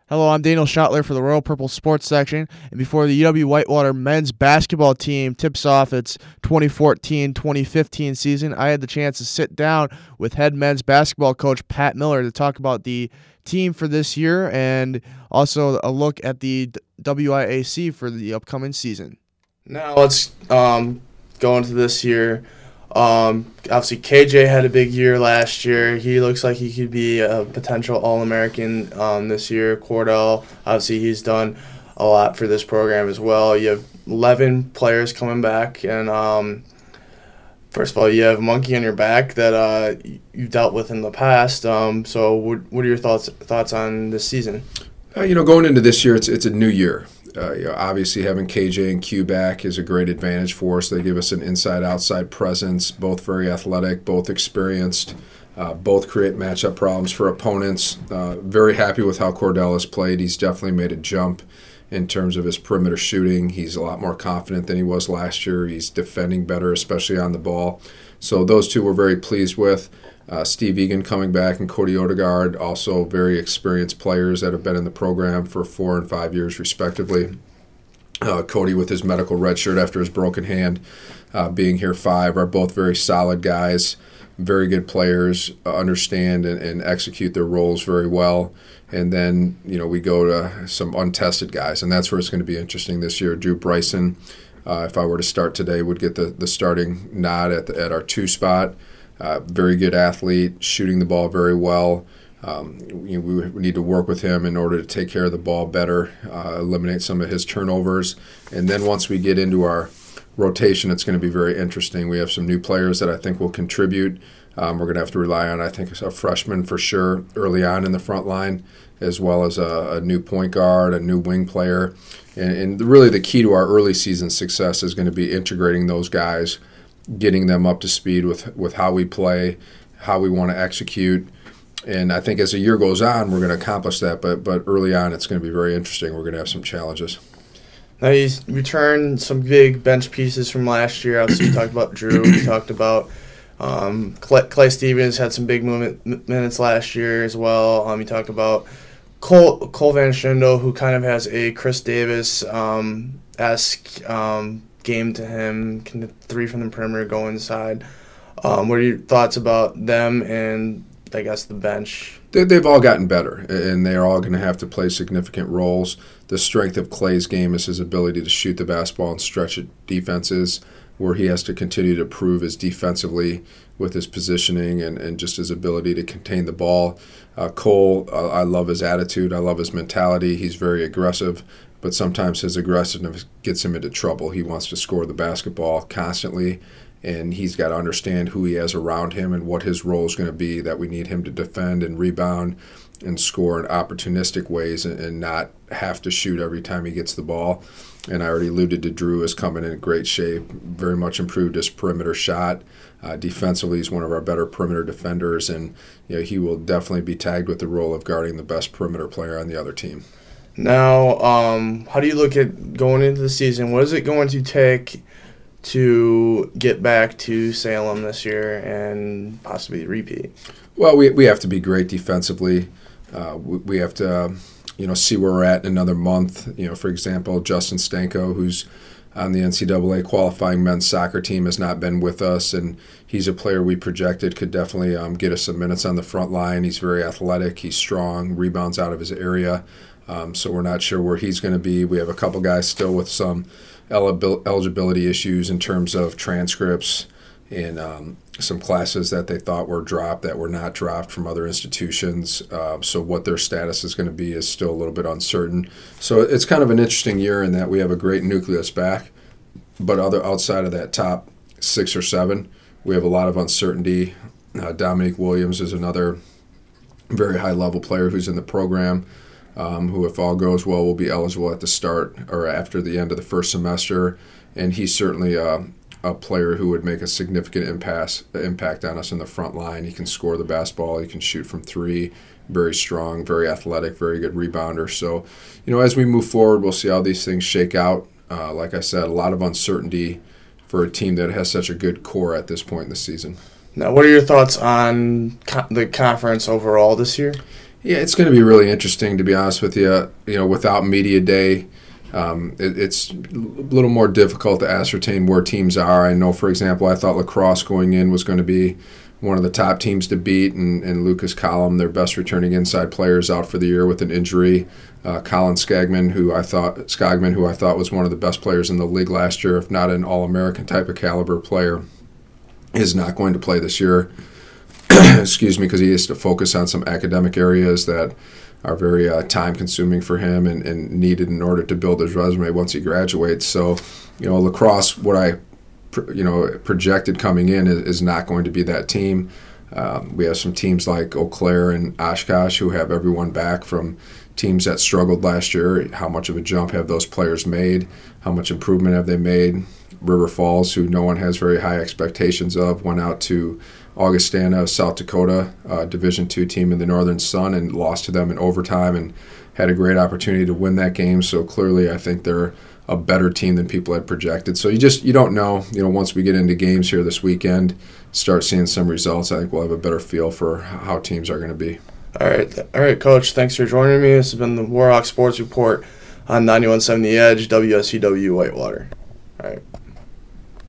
Hello, I'm Daniel Schottler for the Royal Purple Sports section. And before the UW Whitewater men's basketball team tips off its 2014-2015 season, I had the chance to sit down with head men's basketball coach Pat Miller to talk about the team for this year and also a look at the WIAC for the upcoming season. Now let's go into this year. Obviously, KJ had a big year last year. He looks like he could be a potential All-American this year. Cordell, obviously, he's done a lot for this program as well. You have 11 players coming back, and first of all, you have a monkey on your back that you've dealt with in the past. So, what are your thoughts on this season? Going into this year, it's a new year. Obviously, having KJ and Q back is a great advantage for us. They give us an inside-outside presence, both very athletic, both experienced, both create matchup problems for opponents. Very happy with how Cordell has played. He's definitely made a jump in terms of his perimeter shooting. He's a lot more confident than he was last year. He's defending better, especially on the ball. So those two we're very pleased with. Steve Egan coming back and Cody Odegaard, also very experienced players that have been in the program for 4 and 5 years respectively. Cody with his medical red shirt after his broken hand, being here 5, are both very solid guys, very good players, understand and execute their roles very well. And then, we go to some untested guys, and that's where it's going to be interesting this year. Drew Bryson, if I were to start today, would get the starting nod at our 2 spot. Very good athlete, shooting the ball very well. We need to work with him in order to take care of the ball better, eliminate some of his turnovers. And then once we get into our rotation, it's going to be very interesting. We have some new players that I think will contribute. We're going to have to rely on, I think, a freshman for sure early on in the front line, as well as a new point guard, a new wing player. And really the key to our early season success is going to be integrating those guys, getting them up to speed with how we play, how we want to execute. And I think as the year goes on, we're going to accomplish that. But early on, it's going to be very interesting. We're going to have some challenges. Now, you returned some big bench pieces from last year. Obviously, you talked about Drew. You talked about Clay Stevens had some big minutes last year as well. You talked about Cole Van Schindo, who kind of has a Chris Davis-esque game to him, can 3 from the perimeter, go inside. What are your thoughts about them and, I guess, the bench? They've all gotten better, and they're all going to have to play significant roles. The strength of Clay's game is his ability to shoot the basketball and stretch defenses, where he has to continue to prove his defensively with his positioning and just his ability to contain the ball. Cole, I love his attitude. I love his mentality. He's very aggressive, but sometimes his aggressiveness gets him into trouble. He wants to score the basketball constantly, and he's got to understand who he has around him and what his role is going to be, that we need him to defend and rebound and score in opportunistic ways and not have to shoot every time he gets the ball. And I already alluded to Drew as coming in great shape, very much improved his perimeter shot. Defensively, he's one of our better perimeter defenders, and he will definitely be tagged with the role of guarding the best perimeter player on the other team. Now, how do you look at going into the season? What is it going to take to get back to Salem this year and possibly repeat? Well, we have to be great defensively. We have to see where we're at in another month. For example, Justin Stanko, who's on the NCAA qualifying men's soccer team, has not been with us, and he's a player we projected could definitely get us some minutes on the front line. He's very athletic. He's strong, rebounds out of his area. So we're not sure where he's going to be. We have a couple guys still with some eligibility issues in terms of transcripts and some classes that they thought were dropped that were not dropped from other institutions. So what their status is going to be is still a little bit uncertain. So it's kind of an interesting year in that we have a great nucleus back, but outside of that top 6 or 7, we have a lot of uncertainty. Dominique Williams is another very high-level player who's in the program, who, if all goes well, will be eligible at the start or after the end of the first semester. And he's certainly a player who would make a significant impact on us in the front line. He can score the basketball. He can shoot from 3. Very strong, very athletic, very good rebounder. So, as we move forward, we'll see how these things shake out. Like I said, a lot of uncertainty for a team that has such a good core at this point in the season. Now, what are your thoughts on the conference overall this year? Yeah, it's going to be really interesting, to be honest with you. Without media day, it's a little more difficult to ascertain where teams are. I know, for example, I thought La Crosse going in was going to be one of the top teams to beat, and Lucas Collum, their best returning inside player, is out for the year with an injury. Colin Skagman, who I thought was one of the best players in the league last year, if not an All-American type of caliber player, is not going to play this year. Excuse me, because he has to focus on some academic areas that are very time-consuming for him and needed in order to build his resume once he graduates. So, La Crosse, what I projected coming in is not going to be that team. We have some teams like Eau Claire and Oshkosh who have everyone back from teams that struggled last year. How much of a jump have those players made? How much improvement have they made? River Falls, who no one has very high expectations of, went out to Augustana, South Dakota, Division II team in the Northern Sun, and lost to them in overtime and had a great opportunity to win that game. So clearly I think they're a better team than people had projected. So you don't know. Once we get into games here this weekend, start seeing some results, I think we'll have a better feel for how teams are going to be. All right, Coach. Thanks for joining me. This has been the Warhawk Sports Report on 91.7 The Edge, WSCW Whitewater. All right.